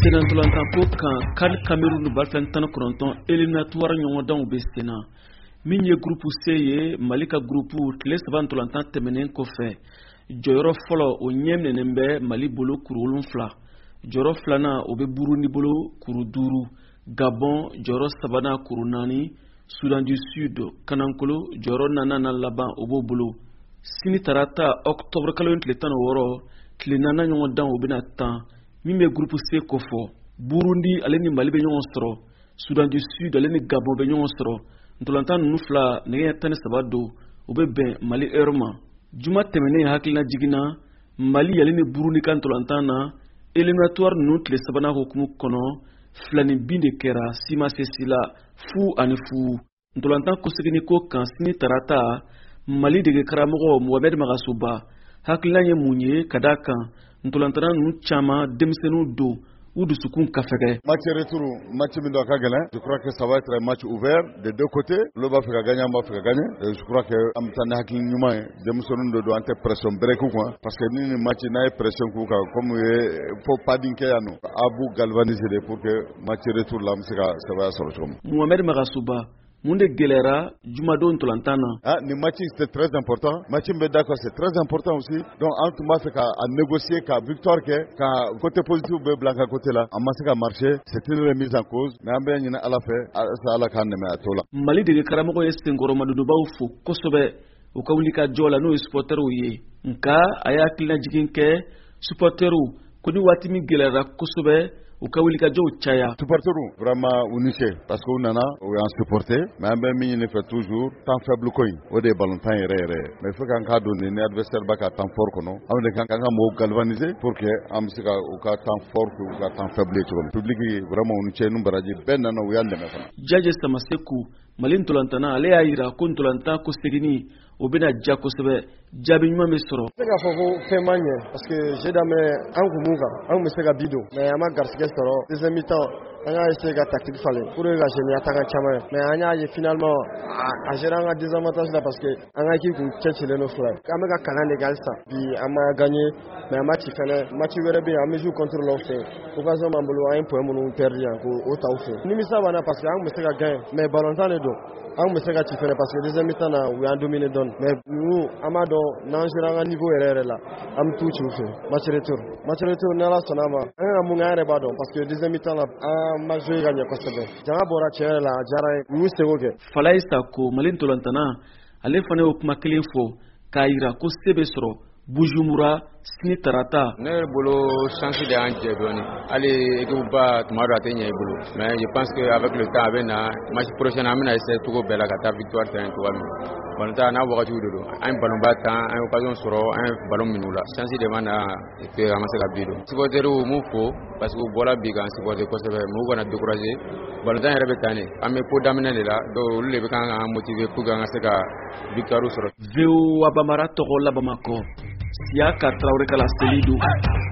Senantolantan ko kan CAN Cameroun balfɛn 19 éliminatoire ɲɔgɔndanw bɛ sen na min ye groupe C ye Mali ka groupe tile 3 ntolantan tɛmɛnen kɔfɛ jɔyɔrɔ fɔlɔ o ɲɛ minɛnen bɛ Mali bolo kuru 7 jɔyɔrɔ filanan o bɛ Burundi bolo kuru 5 Gabon jɔyɔrɔ sabanan kuru 4 Soudan du Sud Kanankolo jɔyɔrɔ 4nan laban o b'o bolo sini tarata octobre kalo tile 16 tile 4 ɲɔgɔndan o bɛna 10 min bɛ groupe C kofɔ Burundi ale ni Mali bɛ ɲɔgɔn sɔrɔ Soudan du Sud ale ni Gabon bɛ ɲɔgɔn sɔrɔ ntolantan ninnu fila nɛgɛ 13 don o bɛ bɛn Mali heure ma juma tɛmɛnen hakilina jiginna Mali ale ni Burundi ka ntolantan na éliminatoire ninnu tile 3nan hukumu kɔnɔ filani bin de kɛra sima sesi la fu ani fu ntolantan kosegini ko kan sini tarata Mali dege karamɔgɔ Mohamed Magasoba hakilina ye mun ye ka da kan ntolantana ninnu caman denmisɛnninw don ou dusukun ka fɛgɛ. Match retour, match min doit gagner. Je crois que ça va être un match ouvert des deux côtés. Le va faire gagner, on va faire gagner. Et je crois que amtana hakili nyuma denmisɛnninw do ante pression break quoi parce que ni match na pression ko comme faut pas dinker ya no. Abu galvaniser pour que match retour la ça va sortir. Mohamed Magasuba mun de gɛlɛra jumadon ntolantan na. Ni match c'est très important. Match be d'accord c'est très important aussi. Donc en tout cas fait à négocier ka victoire ke ka côté positif be blanca côté là. En masse ka marché, c'est une remise en cause. Mais ambe nyina ala fait ça ala kan me atola. Mali de karamɔgɔ ye senkɔrɔ madudubaw fo kosɛbɛ u ka wuli ka jɔ la n'o ye supporterw ye. Nka a y'a hakilina jigin kɛ supporterw ko ni waati min gɛlɛyara kosɛbɛ u ka wuli ka jɔw caya. Supporterw vraiment unissé parce que nana o y'an supporter mais an bɛ min ɲini fɛ toujours temps faible ko in o de ye ballontan yɛrɛ mais il faut qu'an k'a dɔn ni adversaire b'a ka temps fort kɔnɔ anw de kan ka mɔgɔw galvaniser pour que an bɛ se ka u ka temps fort k'u ka temps faible ye cogo min public vraiment u ni cɛ ni baraji bɛɛ nana u y'an dɛmɛ fana. Jaje Samaseku Mali ntolantana ale y'a yira ko ntolantan ko segini o bɛna ja kosɛbɛ jaabi ɲuman bɛ sɔrɔ. Se k'a fɔ ko fɛn man ɲɛ parce que jeu daminɛ an kun b'u kan an kun bɛ se ka bi don mais an ma garisɛgɛ sɔrɔ deuxième mi-temps an y'a essayer ka tactique falen pour que ka gérer attaquant caman mais an y'a ye finalement a géré an ka désavantage la parce que an ka équipe kun cɛcilen don fila an bɛ ka kalan de kɛ halisa bi an ma gagné mais an ma ci fɛnɛ match wɛrɛ bɛ yen an bɛ jouer contre l'aw fɛ occasion b'an bolo an ye point minnu perdu yan k'o ta u fɛ nimisa b'an na parce que an kun bɛ se ka gagner mais ballontan de don an bɛ se ka ci fɛnɛ parce que deuxième mi-temps na u y'an dominer dɔɔni mais nous an b'a dɔn n'an sera an ka niveau yɛrɛ la an bɛ t'u ci u fɛ match retour ni Ala sɔnna ma an ka mun kɛ an yɛrɛ b'a dɔn parce que deuxième mi-temps la an ma jouer ka ɲɛ kosɛbɛ janga bɔra tiɲɛ yɛrɛ la a diyara n ye u y'u seko kɛ. Falaye Sako Mali ntolantana ale fana y'o kuma kelen fɔ k'a yira ko se bɛ sɔrɔ Bujumbura sini tarata. Ne bolo chance de y'an jɛ dɔɔni hali équipe ba tuma dɔ a tɛ ɲɛ i bolo mais je pense que avec le temps a bɛ na match prochain an bɛna essayer cogo bɛɛ la ka taa victoire ta yen cogoya min ballontan n'a wagatiw de don an ye ballonba tan an ye occasion sɔrɔ an ye ballon minɛ u la chance de b'an na et puis an ma se ka bi don supporteriw m'u fo parce que u bɔra bi k'an supporter kosɛbɛ mais u kana décourager ballontan yɛrɛ bɛ tan de an bɛ ko daminɛ de la donc olu de bɛ kan k'an motiver pour que an ka se ka victoire sɔrɔ. VOA Bambara tɔgɔ la Bamakɔ Siaka Traoré Kala Selidu.